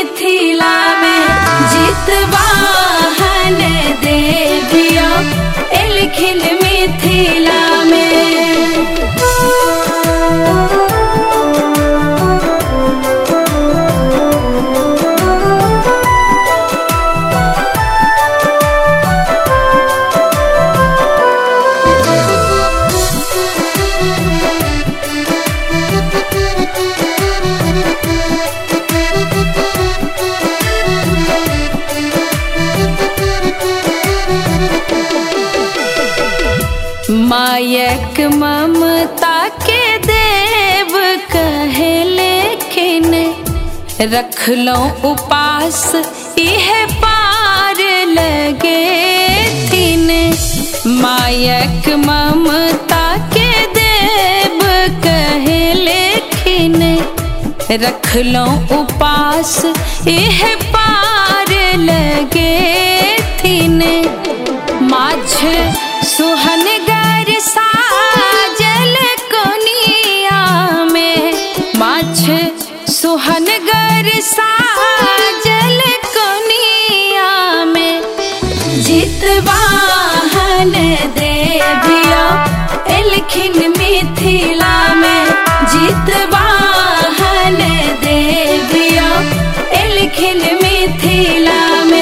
मिथिला में जितवाहन देविया एलखिन मिथिला में। मायक ममता के देव कहे लेकिन रख लो उपास यह पार लगे थिन। मायक ममता के देव कहे लेकिन रख लो उपास यह पार लगे थिन। माझ सुहनगर साजल कोनिया में माझ सुहनगर साजल कोनिया में जितवाहन देविया एलखिन मिथिला में। जितवाहन देविया एलखिन मिथिला में।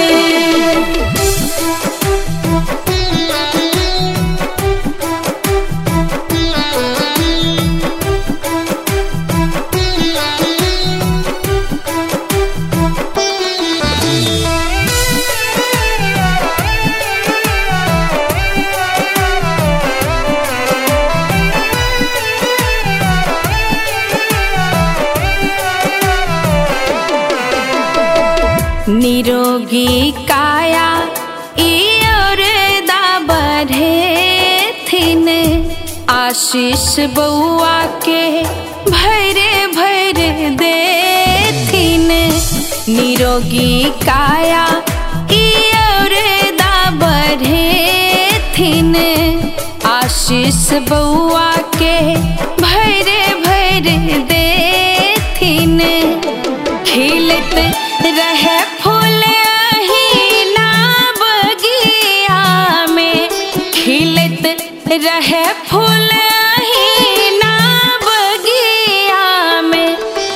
निरोगी काया और बढ़े थिन। आशीष बउआ के भरे भर दे थिन। निरोगी काया और बढ़े थिन। आशीष बउआ के भरे भर दे थिन। खिलत रहे फूल अहीना बगिया में। खिलत रहे फूल अहीना बगिया में।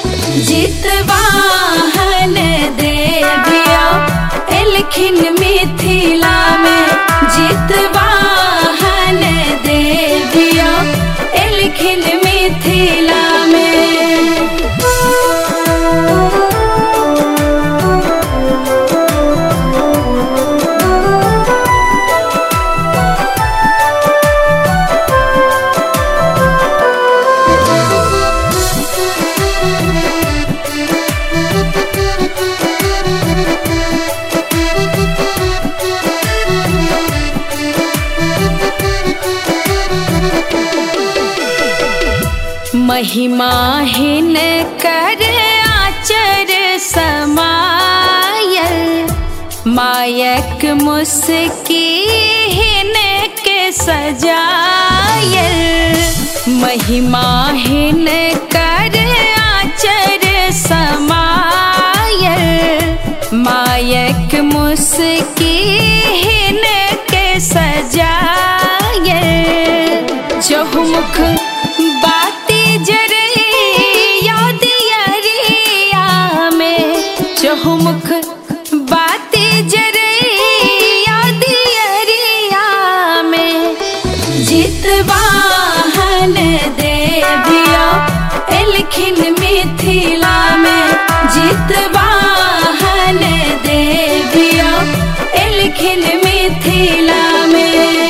जितवाहन देविया एलखिन मिथिला में। जितवाहन देविया एलखिन मिथिला में। महिमाहीन कर आचर समायल। मायक मुस्कीन के सजायल। महिमाहीन कर आचर समायल। मायक मुस्कीन के सजायल। चहुमुख बाती जरिया दियरिया में। चहुमुख बाती जरिया दियरिया में। जितवाहन देविया एलखिन मिथिला में। जितवाहन देविया एलखिन मिथिला में।